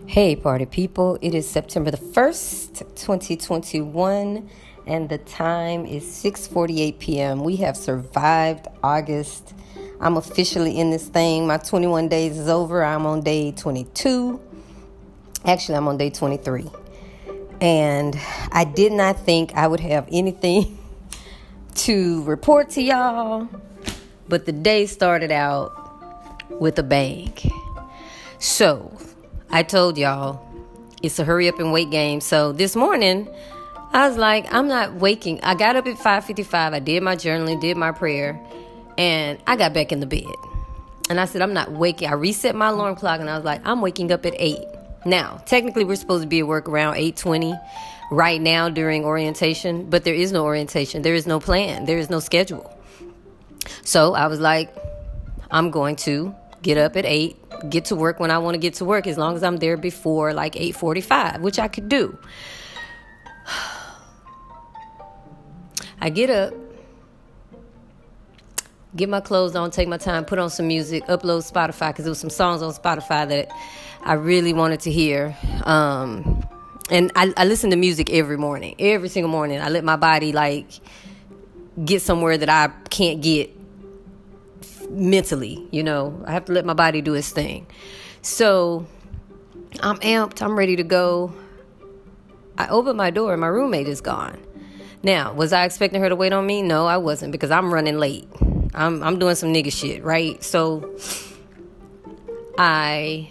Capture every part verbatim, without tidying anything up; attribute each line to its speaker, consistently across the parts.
Speaker 1: Hey, party people. It is September the first, twenty twenty-one, and the time is six forty-eight p.m. We have survived August. I'm officially in this thing. My twenty-one days is over. I'm on day twenty-two. Actually, I'm on day twenty-three. And I did not think I would have anything to report to y'all, but the day started out with a bang. So, I told y'all it's a hurry up and wait game. So this morning, I was like, I'm not waking. I got up at five fifty-five. I did my journaling, did my prayer, and I got back in the bed. And I said, I'm not waking. I reset my alarm clock, and I was like, I'm waking up at eight. Now, technically, we're supposed to be at work around eight twenty right now during orientation, but there is no orientation. There is no plan. There is no schedule. So I was like, I'm going to get up at eight, get to work when I want to get to work, as long as I'm there before like eight forty-five, which I could do. I get up, get my clothes on, take my time, put on some music, upload Spotify, because there was some songs on Spotify that I really wanted to hear. Um, and I, I listen to music every morning, every single morning. I let my body like get somewhere that I can't get mentally, you know. I have to let my body do its thing. So I'm amped. I'm ready to go. I open my door and my roommate is gone. Now, was I expecting her to wait on me? No, I wasn't, because I'm running late. I'm I'm doing some nigga shit, right? So I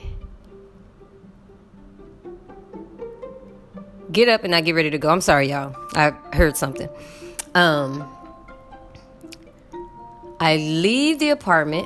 Speaker 1: get up and I get ready to go. I'm sorry, y'all. I heard something. Um, I leave the apartment,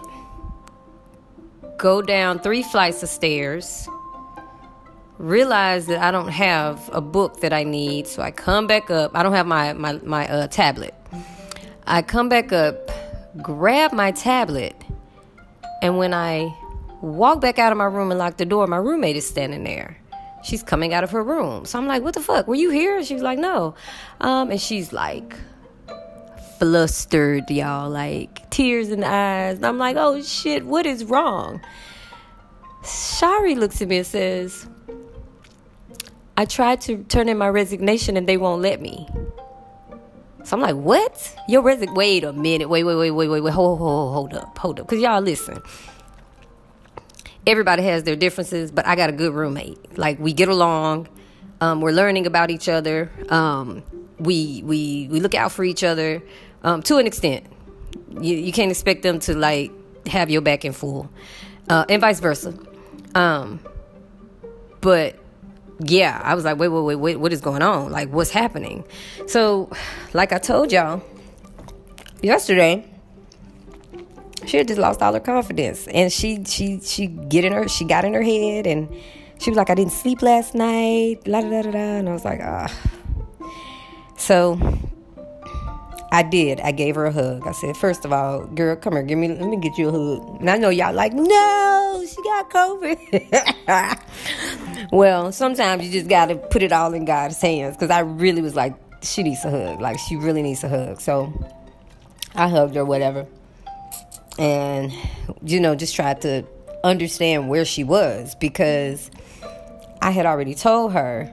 Speaker 1: go down three flights of stairs, realize that I don't have a book that I need, so I come back up. I don't have my, my, my uh, tablet. I come back up, grab my tablet, and when I walk back out of my room and lock the door, my roommate is standing there. She's coming out of her room. So I'm like, what the fuck? Were you here? She was like, no. Um, and she's like flustered, y'all, like tears in the eyes. And I'm like, oh shit, what is wrong? Shari looks at me and says, I tried to turn in my resignation and they won't let me. So I'm like, what? Your resign? Wait a minute. Wait, wait, wait, wait, wait, wait. Hold, hold, hold up, hold up. Because y'all listen. Everybody has their differences, but I got a good roommate. Like, we get along. Um, we're learning about each other. Um, we we we look out for each other um, to an extent. You you can't expect them to like have your back in full, uh, and vice versa. Um, but yeah, I was like, wait, wait, wait, wait, what is going on? Like, what's happening? So, like I told y'all yesterday, she had just lost all her confidence, and she she she get in her she got in her head, and she was like, I didn't sleep last night, la da da da da, and I was like, ah. So I did. I gave her a hug. I said, first of all, girl, come here, give me, let me get you a hug. And I know y'all like, no, she got COVID. Well, sometimes you just got to put it all in God's hands, because I really was like, she needs a hug. Like, she really needs a hug. So I hugged her, whatever. And, you know, just tried to understand where she was, because I had already told her,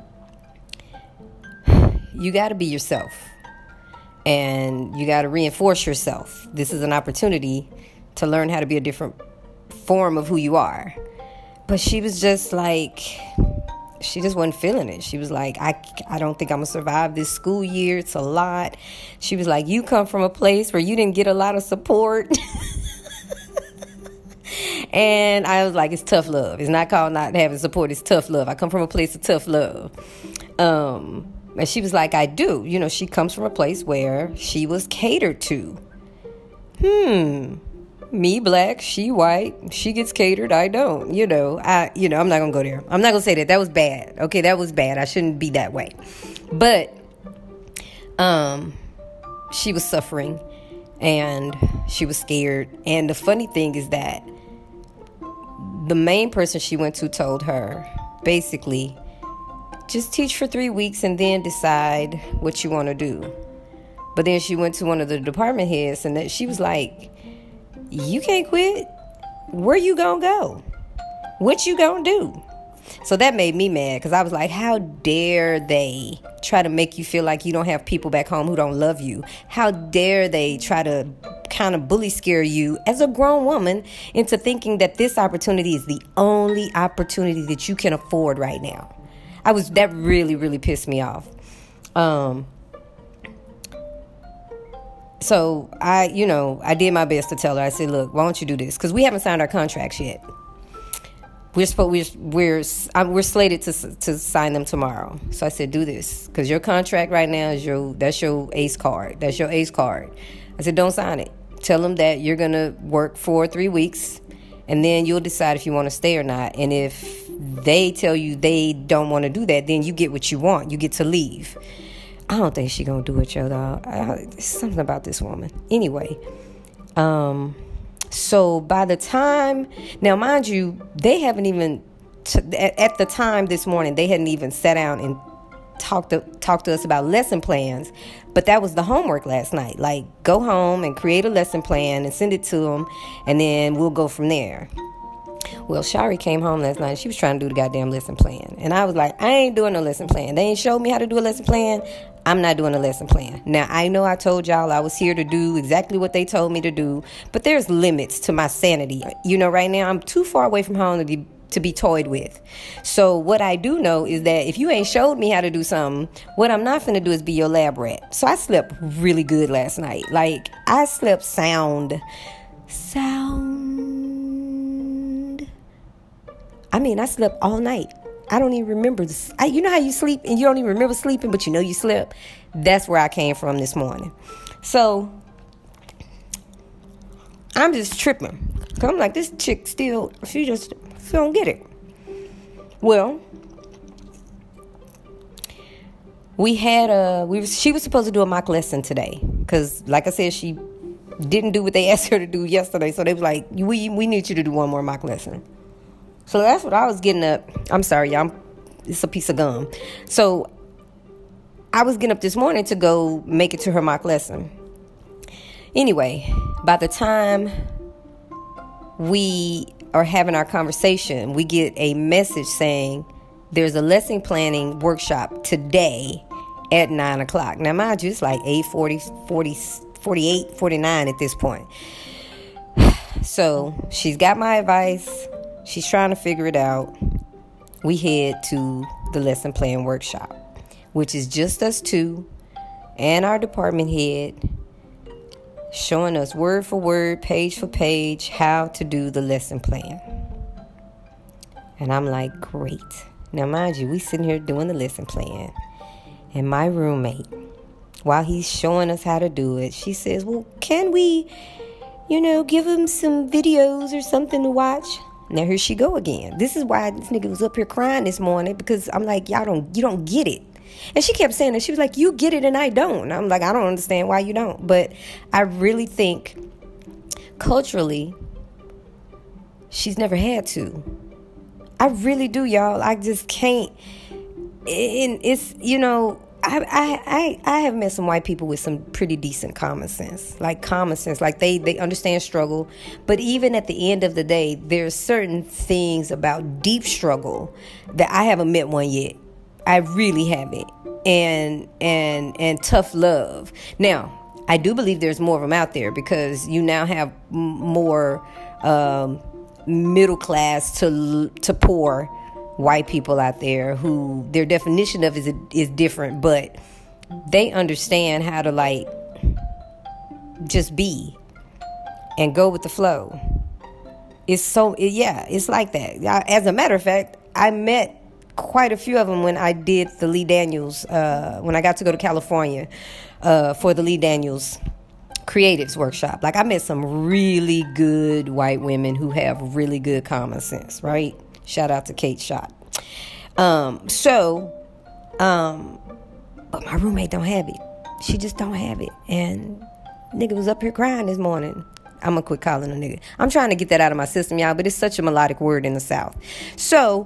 Speaker 1: you got to be yourself, and you got to reinforce yourself. This is an opportunity to learn how to be a different form of who you are. But she was just like, she just wasn't feeling it. She was like, I, I don't think I'm going to survive this school year. It's a lot. She was like, you come from a place where you didn't get a lot of support. And I was like, it's tough love. It's not called not having support. It's tough love. I come from a place of tough love. Um, and she was like, I do. You know, she comes from a place where she was catered to. Hmm. Me black, she white, she gets catered, I don't. You know, I, you know, I'm not going to go there. I'm not going to say that. That was bad. Okay, that was bad. I shouldn't be that way. But um, she was suffering, and she was scared. And the funny thing is that the main person she went to told her, basically, just teach for three weeks and then decide what you want to do. But then she went to one of the department heads, and that she was like, you can't quit. Where you gonna go? What you gonna do? So that made me mad because I was like, how dare they try to make you feel like you don't have people back home who don't love you? How dare they try to kind of bully scare you as a grown woman into thinking that this opportunity is the only opportunity that you can afford right now? I was, that really, really pissed me off. Um, so I, you know, I did my best to tell her. I said, look, why don't you do this? Because we haven't signed our contracts yet. We're supposed we're we're we're slated to to sign them tomorrow. So I said, do this, because your contract right now is your that's your ace card. That's your ace card. I said, don't sign it. Tell them that you're gonna work for three weeks, and then you'll decide if you want to stay or not. And if they tell you they don't want to do that, then you get what you want. You get to leave. I don't think she's gonna do it, yo, dog. There's something about this woman. Anyway, um. So by the time, now mind you, they haven't even, t- at the time this morning, they hadn't even sat down and talked to, talked to us about lesson plans. But that was the homework last night. Like, go home and create a lesson plan and send it to them, and then we'll go from there. Well, Shari came home last night. She was trying to do the goddamn lesson plan. And I was like, I ain't doing no lesson plan. They ain't showed me how to do a lesson plan. I'm not doing a lesson plan. Now, I know I told y'all I was here to do exactly what they told me to do, but there's limits to my sanity. You know, right now, I'm too far away from home to be to be toyed with. So what I do know is that if you ain't showed me how to do something, what I'm not finna do is be your lab rat. So I slept really good last night. Like, I slept sound. Sound. I mean, I slept all night. I don't even remember this. I, you know how you sleep and you don't even remember sleeping, but you know you slept? That's where I came from this morning. So I'm just tripping. Cause I'm like, this chick still, she just, she don't get it. Well, we had a, we was, she was supposed to do a mock lesson today. Cause like I said, she didn't do what they asked her to do yesterday. So they was like, we, we need you to do one more mock lesson. So that's what I was getting up. I'm sorry, y'all. It's a piece of gum. So I was getting up this morning to go make it to her mock lesson. Anyway, by the time we are having our conversation, we get a message saying there's a lesson planning workshop today at nine o'clock. Now, mind you, it's like eight forty, forty, forty-eight, forty-nine at this point. So she's got my advice. She's trying to figure it out. We head to the lesson plan workshop, which is just us two and our department head showing us word for word, page for page, how to do the lesson plan. And I'm like, great. Now, mind you, we sitting here doing the lesson plan. And my roommate, while he's showing us how to do it, she says, well, can we, you know, give him some videos or something to watch? Now here she go again. This is why this nigga was up here crying this morning, because I'm like, y'all don't, you don't get it. And she kept saying that. She was like, you get it and I don't. And I'm like, I don't understand why you don't. But I really think culturally, she's never had to. I really do, y'all. I just can't. And it's, you know, I, I I I have met some white people with some pretty decent common sense, like common sense, like they, they understand struggle. But even at the end of the day, there's certain things about deep struggle that I haven't met one yet. I really haven't. And and and tough love. Now, I do believe there's more of them out there, because you now have m- more um, middle class to to poor white people out there who their definition of it is is different, but they understand how to like just be and go with the flow. It's so it, yeah, it's like that. I, as a matter of fact, I met quite a few of them when I did the Lee Daniels, uh, when I got to go to California uh, for the Lee Daniels Creatives Workshop. Like, I met some really good white women who have really good common sense, right? Shout out to Kate Schott. Um, so, um, but my roommate don't have it. She just don't have it. And nigga was up here crying this morning. I'm gonna quit calling a nigga. I'm trying to get that out of my system, y'all, but it's such a melodic word in the South. So,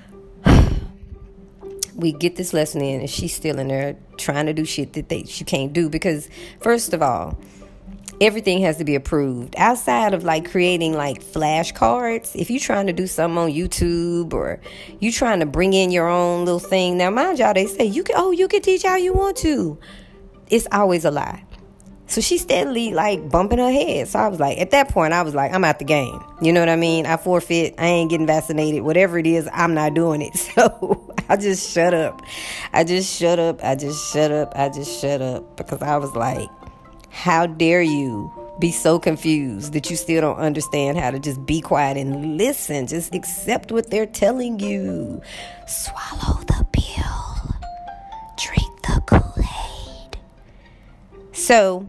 Speaker 1: we get this lesson in, and she's still in there trying to do shit that they she can't do, because first of all, everything has to be approved. Outside of like creating like flashcards, if you're trying to do something on YouTube or you trying to bring in your own little thing, now mind y'all, they say you can, oh, you can teach how you want to. It's always a lie. So she steadily like bumping her head. So I was like, at that point, I was like, I'm out the game. You know what I mean? I forfeit. I ain't getting vaccinated. Whatever it is, I'm not doing it. So I just shut up. I just shut up. I just shut up. I just shut up. Because I was like, how dare you be so confused that you still don't understand how to just be quiet and listen. Just accept what they're telling you. Swallow the pill. Drink the Kool-Aid. So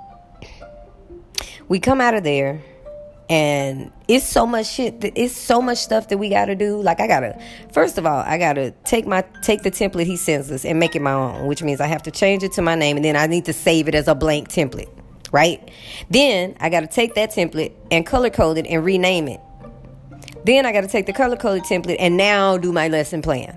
Speaker 1: we come out of there and it's so much shit that, it's so much stuff that we gotta do. Like I gotta, first of all, I gotta take my take the template he sends us and make it my own, which means I have to change it to my name and then I need to save it as a blank template, right? Then I gotta take that template and color code it and rename it. Then I gotta take the color coded template and now do my lesson plan.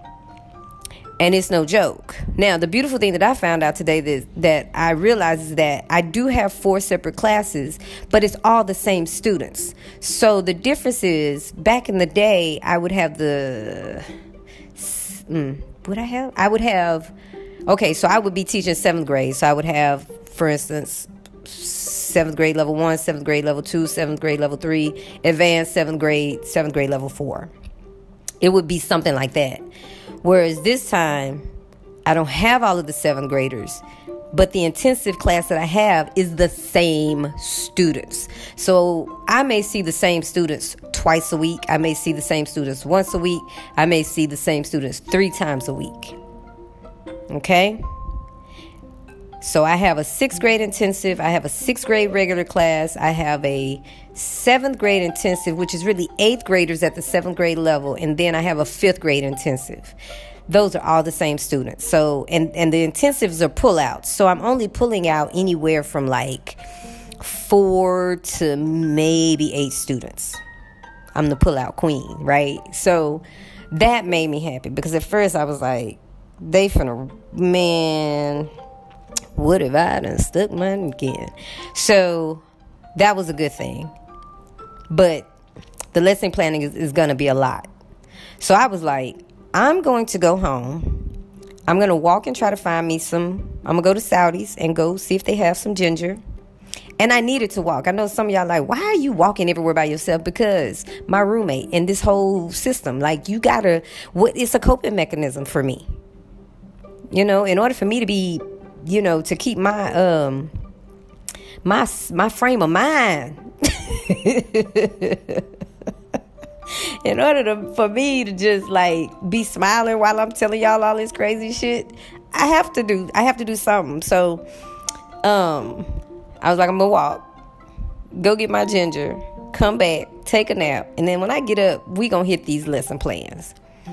Speaker 1: And it's no joke. Now, the beautiful thing that I found out today that, that I realized is that I do have four separate classes, but it's all the same students. So the difference is, back in the day, I would have the... Mm, would I have? I would have... Okay, so I would be teaching seventh grade. So I would have, for instance, seventh grade level one, seventh grade level two, seventh grade level three, advanced seventh grade, seventh grade level four. It would be something like that. Whereas this time, I don't have all of the seventh graders, but the intensive class that I have is the same students. So I may see the same students twice a week. I may see the same students once a week. I may see the same students three times a week. Okay? So I have a sixth grade intensive. I have a sixth grade regular class. I have a seventh grade intensive, which is really eighth graders at the seventh grade level. And then I have a fifth grade intensive. Those are all the same students. So, and, and the intensives are pull-outs. So I'm only pulling out anywhere from like four to maybe eight students. I'm the pull-out queen, right? So that made me happy because at first I was like, they finna, man... What if I done stuck mine again? So that was a good thing. But the lesson planning is, is going to be a lot. So I was like, I'm going to go home. I'm going to walk and try to find me some. I'm going to go to Saudi's and go see if they have some ginger. And I needed to walk. I know some of y'all like, why are you walking everywhere by yourself? Because my roommate and this whole system, like you got to, what it's a coping mechanism for me. You know, in order for me to be, you know, to keep my um my my frame of mind in order to, for me to just like be smiling while I'm telling y'all all this crazy shit, I have to do I have to do something. So um I was like, I'm gonna walk, go get my ginger, come back, take a nap, and then when I get up, we gonna hit these lesson plans.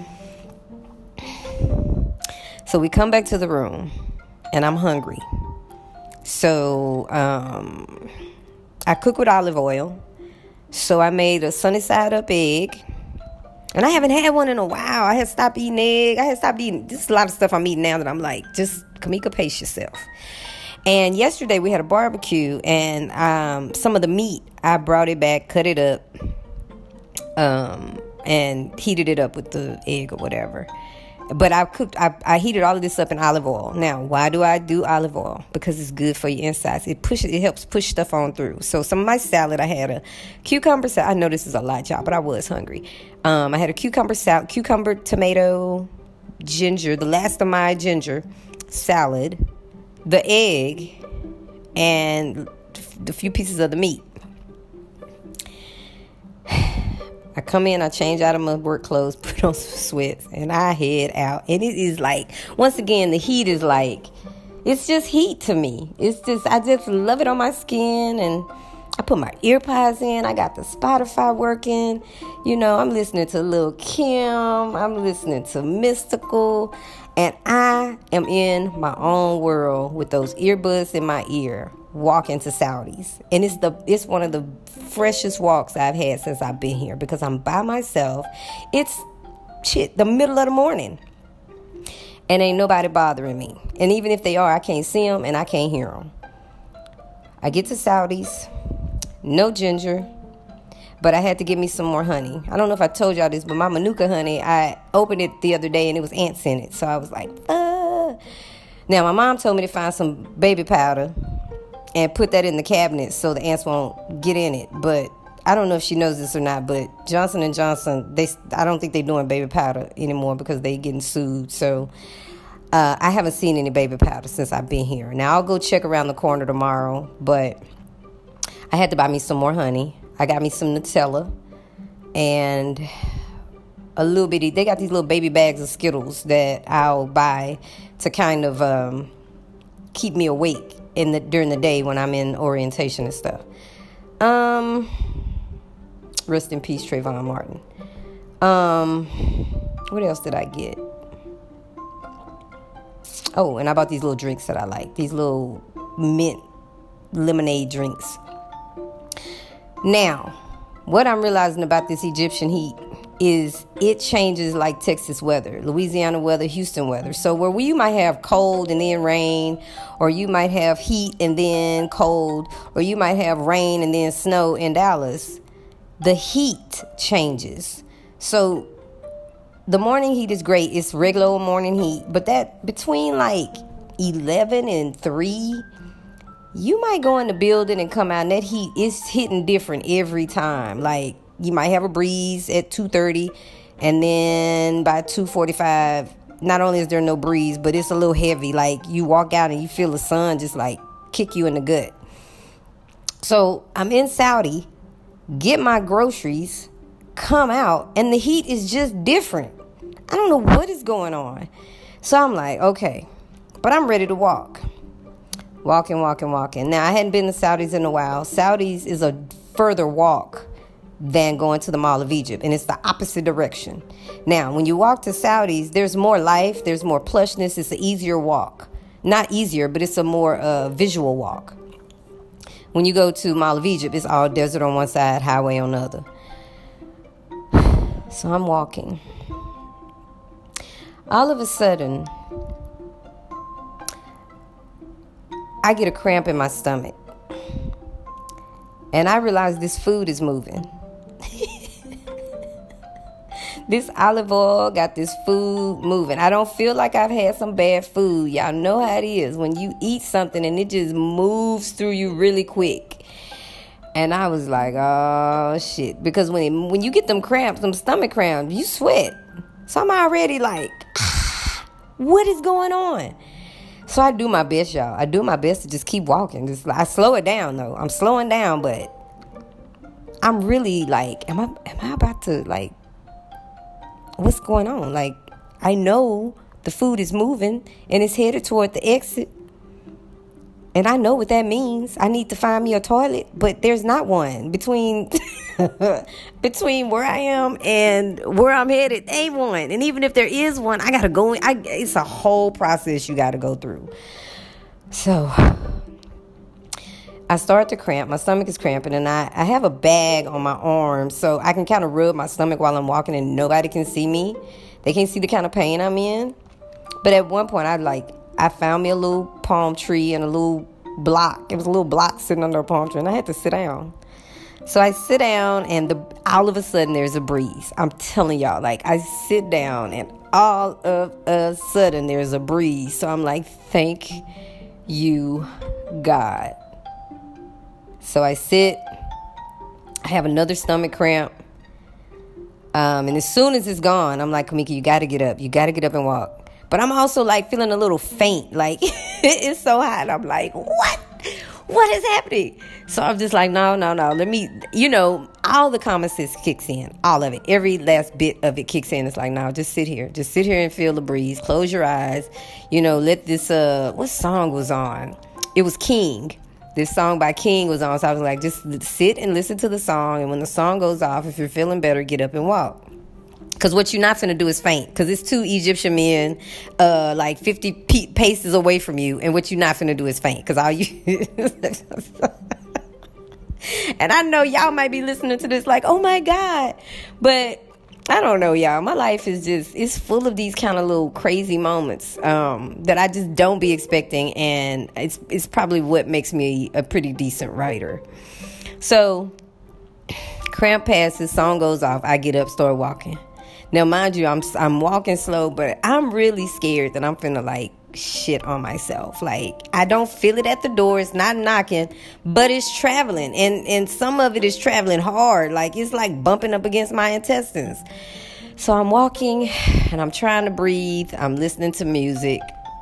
Speaker 1: So we come back to the room and I'm hungry. So um, I cook with olive oil. So I made a sunny side up egg. And I haven't had one in a while. I had stopped eating egg. I had stopped eating. Just a lot of stuff I'm eating now that I'm like, just, Kamika, pace yourself. And yesterday we had a barbecue. And um, some of the meat, I brought it back, cut it up. Um, and heated it up with the egg or whatever. But I cooked, I, I heated all of this up in olive oil. Now, why do I do olive oil? Because it's good for your insides. It pushes, it helps push stuff on through. So some of my salad, I had a cucumber salad. I know this is a lot, y'all, but I was hungry. Um, I had a cucumber salad, cucumber, tomato, ginger, the last of my ginger salad, the egg, and the few pieces of the meat. I come in, I change out of my work clothes, put on some sweats, and I head out. And it is like, once again, the heat is like, it's just heat to me. It's just, I just love it on my skin. And I put my ear pods in. I got the Spotify working. You know, I'm listening to Lil' Kim. I'm listening to Mystical. And I am in my own world with those earbuds in my ear, walking to Saudi's. And it's the it's one of the freshest walks I've had since I've been here because I'm by myself. It's shit, the middle of the morning. And ain't nobody bothering me. And even if they are, I can't see them and I can't hear them. I get to Saudi's, no ginger, but I had to get me some more honey. I don't know if I told y'all this, but my Manuka honey, I opened it the other day and it was ants in it. So I was like, uh. Now, my mom told me to find some baby powder and put that in the cabinet so the ants won't get in it. But I don't know if she knows this or not, but Johnson and Johnson, they I don't think they're doing baby powder anymore because they're getting sued. So uh, I haven't seen any baby powder since I've been here. Now, I'll go check around the corner tomorrow, but I had to buy me some more honey. I got me some Nutella and a little bitty, they got these little baby bags of Skittles that I'll buy to kind of um, keep me awake in the during the day when I'm in orientation and stuff. Um, rest in peace, Trayvon Martin. Um, what else did I get? Oh, and I bought these little drinks that I like. These little mint lemonade drinks. Now, what I'm realizing about this Egyptian heat is it changes like Texas weather, Louisiana weather, Houston weather. So where you might have cold and then rain, or you might have heat and then cold, or you might have rain and then snow in Dallas, the heat changes. So the morning heat is great. It's regular morning heat. But that between like eleven and three, you might go in the building and come out and that heat is hitting different every time. Like you might have a breeze at two thirty and then by two forty-five, not only is there no breeze, but it's a little heavy. Like you walk out and you feel the sun just like kick you in the gut. So I'm in Saudi, get my groceries, come out, and the heat is just different. I don't know what is going on. So I'm like, okay, but I'm ready to walk. Walking, walking, walking. Now, I hadn't been to Saudi's in a while. Saudi's is a further walk than going to the Mall of Egypt, and it's the opposite direction. Now, when you walk to Saudi's, there's more life, there's more plushness. It's an easier walk. Not easier, but it's a more uh, visual walk. When you go to Mall of Egypt, it's all desert on one side, highway on the other. So I'm walking. All of a sudden, I get a cramp in my stomach. And I realize this food is moving. This olive oil got this food moving. I don't feel like I've had some bad food. Y'all know how it is when you eat something and it just moves through you really quick. And I was like, oh, shit. Because when it, when you get them cramps, them stomach cramps, you sweat. So I'm already like, ah, what is going on? So I do my best, y'all. I do my best to just keep walking. Just I slow it down, though. I'm slowing down, but I'm really like, am I am I about to, like, what's going on? Like, I know the food is moving and it's headed toward the exit. And I know what that means. I need to find me a toilet, but there's not one. Between between where I am and where I'm headed, ain't one. And even if there is one, I got to go in. I, it's a whole process you got to go through. So I start to cramp. My stomach is cramping, and I, I have a bag on my arm, so I can kind of rub my stomach while I'm walking, and nobody can see me. They can't see the kind of pain I'm in. But at one point, I like... I found me a little palm tree and a little block. It was a little block sitting under a palm tree, and I had to sit down. So I sit down, and the, all of a sudden, there's a breeze. I'm telling y'all, like, I sit down, and all of a sudden, there's a breeze. So I'm like, thank you, God. So I sit. I have another stomach cramp. Um, and as soon as it's gone, I'm like, Kamika, you got to get up. You got to get up and walk. But I'm also, like, feeling a little faint. Like, it's so hot. I'm like, what? What is happening? So I'm just like, no, no, no. Let me, you know, all the common sense kicks in. All of it. Every last bit of it kicks in. It's like, no, just sit here. Just sit here and feel the breeze. Close your eyes. You know, let this, uh, what song was on? It was King. This song by King was on. So I was like, just sit and listen to the song. And when the song goes off, if you're feeling better, get up and walk. Because what you're not finna do is faint. Because it's two Egyptian men uh, like fifty p- paces away from you. And what you're not finna do is faint. Because all you... And I know y'all might be listening to this like, oh my God. But I don't know, y'all. My life is just, it's full of these kind of little crazy moments um, that I just don't be expecting. And it's it's probably what makes me a pretty decent writer. So, cramp passes, song goes off. I get up, start walking. Now, mind you, I'm I'm walking slow, but I'm really scared that I'm finna, like, shit on myself. Like, I don't feel it at the door. It's not knocking, but it's traveling, and and some of it is traveling hard. Like, it's like bumping up against my intestines. So I'm walking and I'm trying to breathe. I'm listening to music,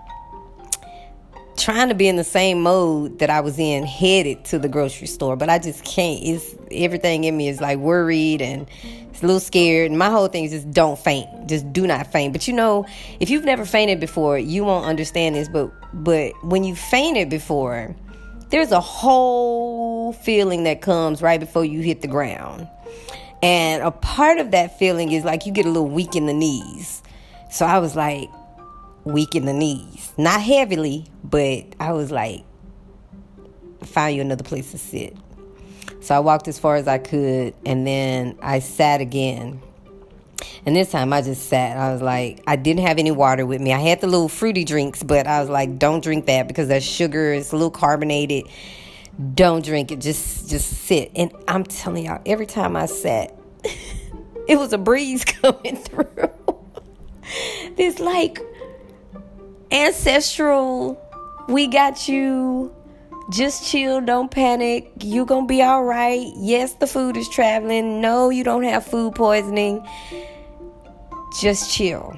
Speaker 1: trying to be in the same mode that I was in headed to the grocery store, but I just can't. It's everything in me is like worried and it's a little scared. And my whole thing is just don't faint. Just do not faint. But you know, if you've never fainted before, you won't understand this. But but when you fainted before, there's a whole feeling that comes right before you hit the ground. And a part of that feeling is like you get a little weak in the knees. So I was like, weak in the knees. Not heavily, but I was like, find you another place to sit. So I walked as far as I could, and then I sat again. And this time I just sat. I was like, I didn't have any water with me. I had the little fruity drinks, but I was like, don't drink that because that sugar is a little carbonated. Don't drink it. Just just sit. And I'm telling y'all, every time I sat, it was a breeze coming through. This like ancestral, we got you, just chill, don't panic, you gonna be all right. Yes, the food is traveling. No, you don't have food poisoning. Just chill.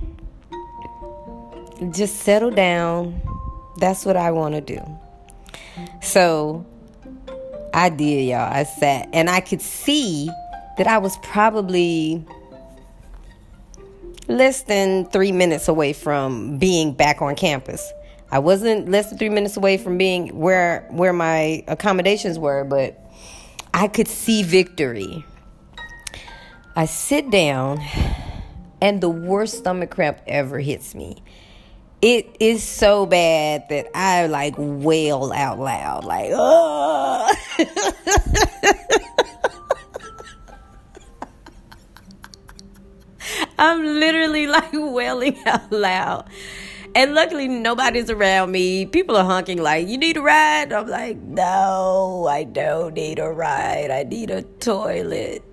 Speaker 1: Just settle down. That's what I want to do. So I did, y'all. I sat and I could see that I was probably less than three minutes away from being back on campus. I wasn't less than three minutes away from being where where my accommodations were, but I could see victory. I sit down, and the worst stomach cramp ever hits me. It is so bad that I like wail out loud, like, oh. I'm literally like wailing out loud. And luckily nobody's around me. People are honking like, you need a ride? I'm like, no, I don't need a ride. I need a toilet.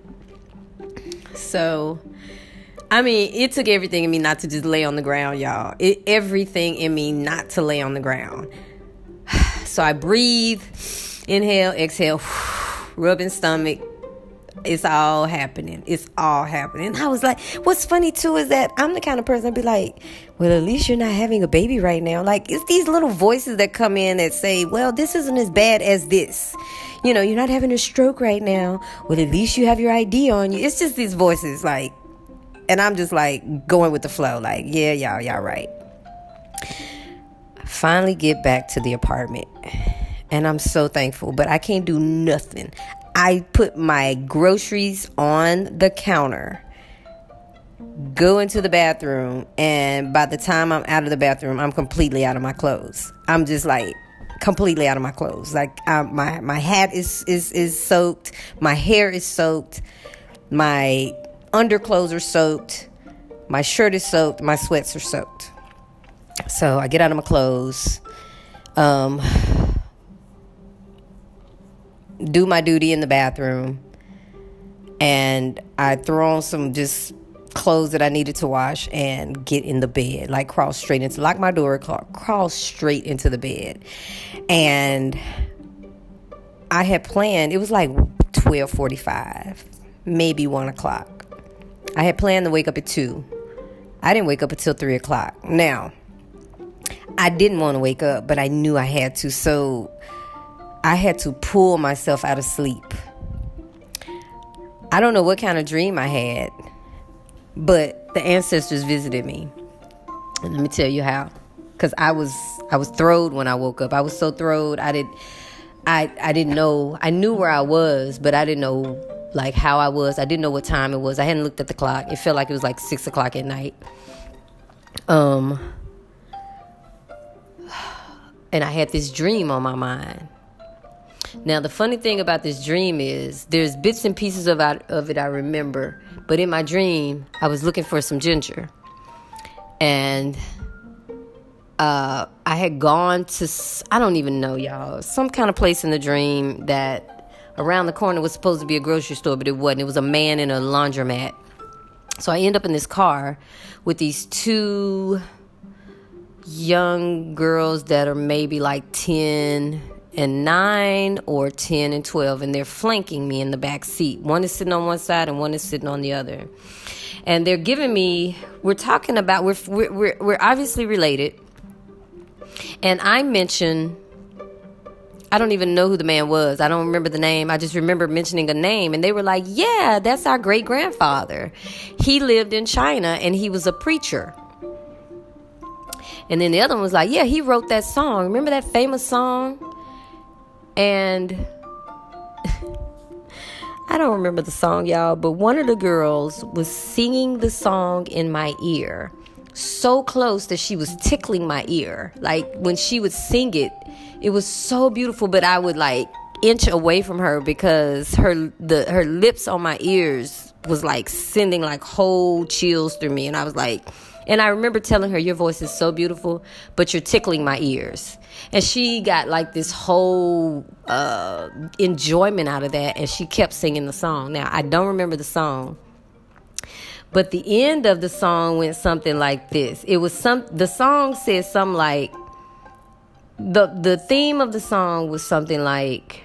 Speaker 1: So, I mean, it took everything in me not to just lay on the ground, y'all. It, everything in me not to lay on the ground. So I breathe, inhale, exhale, rubbing stomach. It's all happening. It's all happening. I was like, what's funny too is that I'm the kind of person I'd be like, well, at least you're not having a baby right now. Like, it's these little voices that come in that say, well, this isn't as bad as this. You know, you're not having a stroke right now. Well, at least you have your I D on you. It's just these voices, like, and I'm just like going with the flow. Like, yeah, y'all, y'all right. I finally get back to the apartment and I'm so thankful, but I can't do nothing. I put my groceries on the counter, go into the bathroom, and by the time I'm out of the bathroom, I'm completely out of my clothes. I'm just like completely out of my clothes. Like um, my my hat is is is soaked, my hair is soaked, my underclothes are soaked, my shirt is soaked, my sweats are soaked. So I get out of my clothes, um, do my duty in the bathroom, and I throw on some just clothes that I needed to wash and get in the bed, like crawl straight into, lock my door, crawl, crawl straight into the bed. And I had planned, it was like twelve forty-five, maybe one o'clock. I had planned to wake up at two. I didn't wake up until three o'clock. Now, I didn't want to wake up, but I knew I had to, so I had to pull myself out of sleep. I don't know what kind of dream I had, but the ancestors visited me. And let me tell you how. Because I was I was throwed when I woke up. I was so throwed. I did I I didn't know. I knew where I was, but I didn't know like how I was. I didn't know what time it was. I hadn't looked at the clock. It felt like it was like six o'clock at night. Um and I had this dream on my mind. Now, the funny thing about this dream is there's bits and pieces of, of it I remember. But in my dream, I was looking for some ginger. And uh, I had gone to, I don't even know, y'all, some kind of place in the dream that around the corner was supposed to be a grocery store, but it wasn't. It was a man in a laundromat. So I end up in this car with these two young girls that are maybe like ten and nine or ten and twelve, and they're flanking me in the back seat. One is sitting on one side and one is sitting on the other. And they're giving me, we're talking about, we're we're we're obviously related. And I mentioned, I don't even know who the man was. I don't remember the name. I just remember mentioning a name. And they were like, yeah, that's our great-grandfather. He lived in China and he was a preacher. And then the other one was like, yeah, he wrote that song. Remember that famous song? And I don't remember the song, y'all, but one of the girls was singing the song in my ear so close that she was tickling my ear. Like when she would sing it, it was so beautiful, but I would like inch away from her because her the her lips on my ears was like sending like whole chills through me. And I was like, and I remember telling her, your voice is so beautiful, but you're tickling my ears. And she got like this whole uh, enjoyment out of that. And she kept singing the song. Now, I don't remember the song, but the end of the song went something like this. It was some, the song said something like, the, the theme of the song was something like,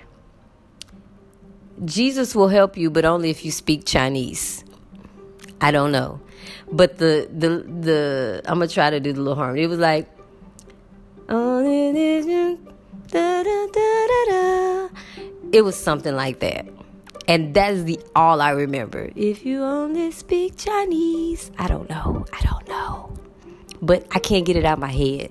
Speaker 1: Jesus will help you, but only if you speak Chinese. I don't know. But the, the, the, I'm going to try to do the little harmony. It was like, it was something like that. And that is the all I remember. If you only speak Chinese. I don't know. I don't know. But I can't get it out of my head.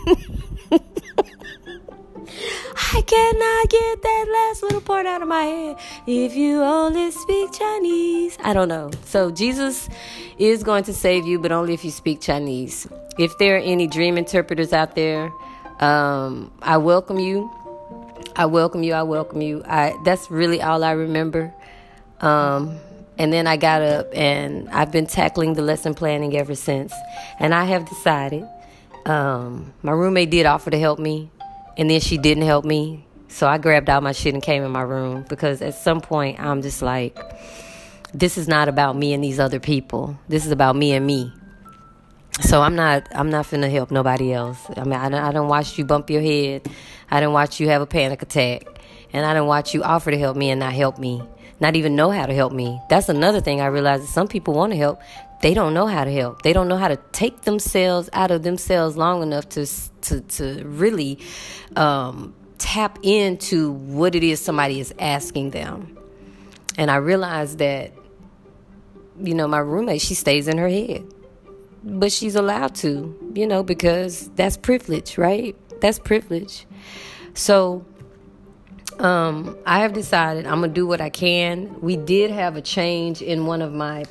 Speaker 1: I cannot get that last little part out of my head. If you only speak Chinese. I don't know. So Jesus is going to save you, but only if you speak Chinese. If there are any dream interpreters out there, um, I welcome you. I welcome you. I welcome you. I that's really all I remember. Um, and then I got up and I've been tackling the lesson planning ever since. And I have decided, um, my roommate did offer to help me. And then she didn't help me. So I grabbed all my shit and came in my room. Because at some point, I'm just like, this is not about me and these other people. This is about me and me. So I'm not I'm not finna help nobody else. I mean, I don't, I don't watch you bump your head. I don't watch you have a panic attack. And I don't watch you offer to help me and not help me. Not even know how to help me. That's another thing I realized. That some people want to help. They don't know how to help. They don't know how to take themselves out of themselves long enough to to to really um, tap into what it is somebody is asking them. And I realized that, you know, my roommate, she stays in her head. But she's allowed to, you know, because that's privilege, right? That's privilege. So um, I have decided I'm going to do what I can. We did have a change in one of my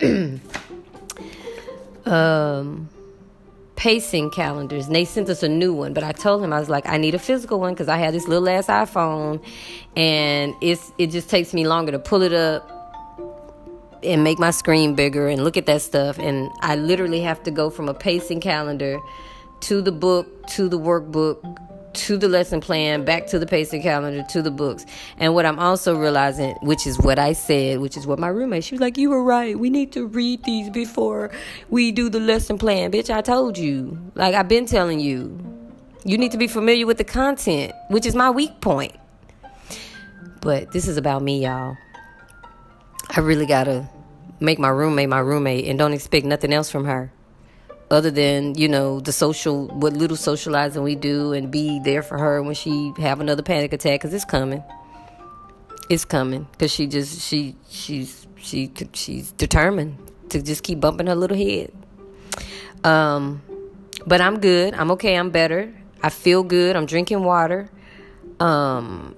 Speaker 1: um, pacing calendars. And they sent us a new one. But I told him, I was like, I need a physical one because I have this little ass iPhone. And it's it just takes me longer to pull it up and make my screen bigger and look at that stuff. And I literally have to go from a pacing calendar to the book, to the workbook, to the lesson plan, back to the pacing calendar, to the books. And what I'm also realizing, which is what I said, which is what my roommate, she was like, you were right. We need to read these before we do the lesson plan. Bitch, I told you. Like, I've been telling you. You need to be familiar with the content, which is my weak point. But this is about me, y'all. I really gotta make my roommate my roommate and don't expect nothing else from her other than, you know, the social, what little socializing we do, and be there for her when she have another panic attack, because it's coming. It's coming because she just, she, she's, she, she's determined to just keep bumping her little head. Um, but I'm good. I'm okay. I'm better. I feel good. I'm drinking water. Um,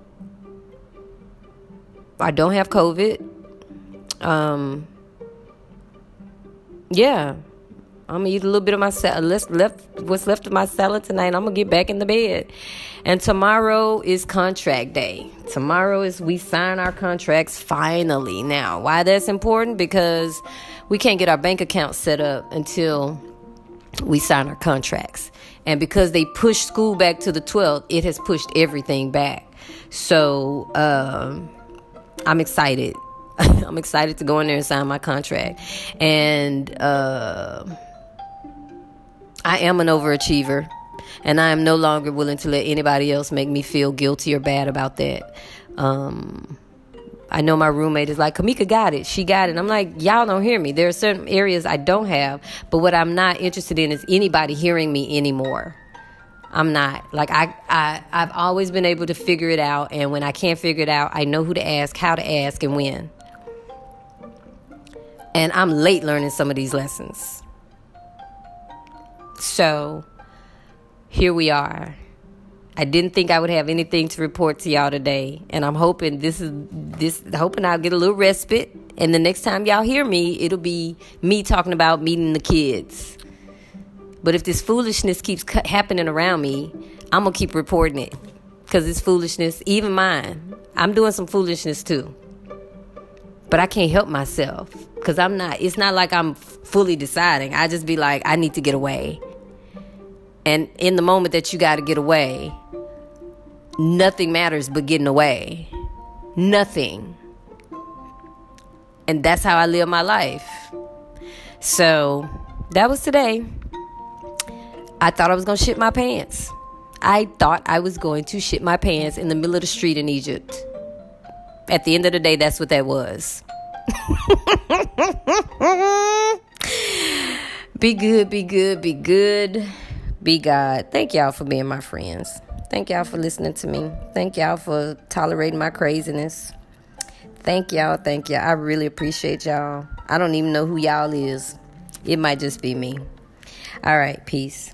Speaker 1: I don't have COVID. Um, yeah, I'm gonna eat a little bit of my salad. Left, what's left of my salad tonight. I'm gonna get back in the bed. And tomorrow is contract day. Tomorrow is we sign our contracts finally. Now, why that's important? Because we can't get our bank account set up until we sign our contracts. And because they pushed school back to the twelfth, it has pushed everything back. So um, I'm excited. I'm excited to go in there and sign my contract. And uh, I am an overachiever. And I am no longer willing to let anybody else make me feel guilty or bad about that. Um, I know my roommate is like, Kamika got it. She got it. And I'm like, y'all don't hear me. There are certain areas I don't have. But what I'm not interested in is anybody hearing me anymore. I'm not. Like, I, I, I've always been able to figure it out. And when I can't figure it out, I know who to ask, how to ask, and when. And I'm late learning some of these lessons. So, here we are. I didn't think I would have anything to report to y'all today. And I'm hoping this is this hoping I'll get a little respite. And the next time y'all hear me, it'll be me talking about meeting the kids. But if this foolishness keeps happening around me, I'm going to keep reporting it. Because it's foolishness, even mine. I'm doing some foolishness too. But I can't help myself. Because I'm not, it's not like I'm fully deciding. I just be like, I need to get away. And in the moment that you got to get away, nothing matters but getting away. Nothing. And that's how I live my life. So, that was today. I thought I was going to shit my pants. I thought I was going to shit my pants in the middle of the street in Egypt. At the end of the day, that's what that was. Be good, be good, be good. Be God. Thank y'all for being my friends. Thank y'all for listening to me. Thank y'all for tolerating my craziness. Thank y'all. Thank y'all. I really appreciate y'all. I don't even know who y'all is. It might just be me. All right. Peace.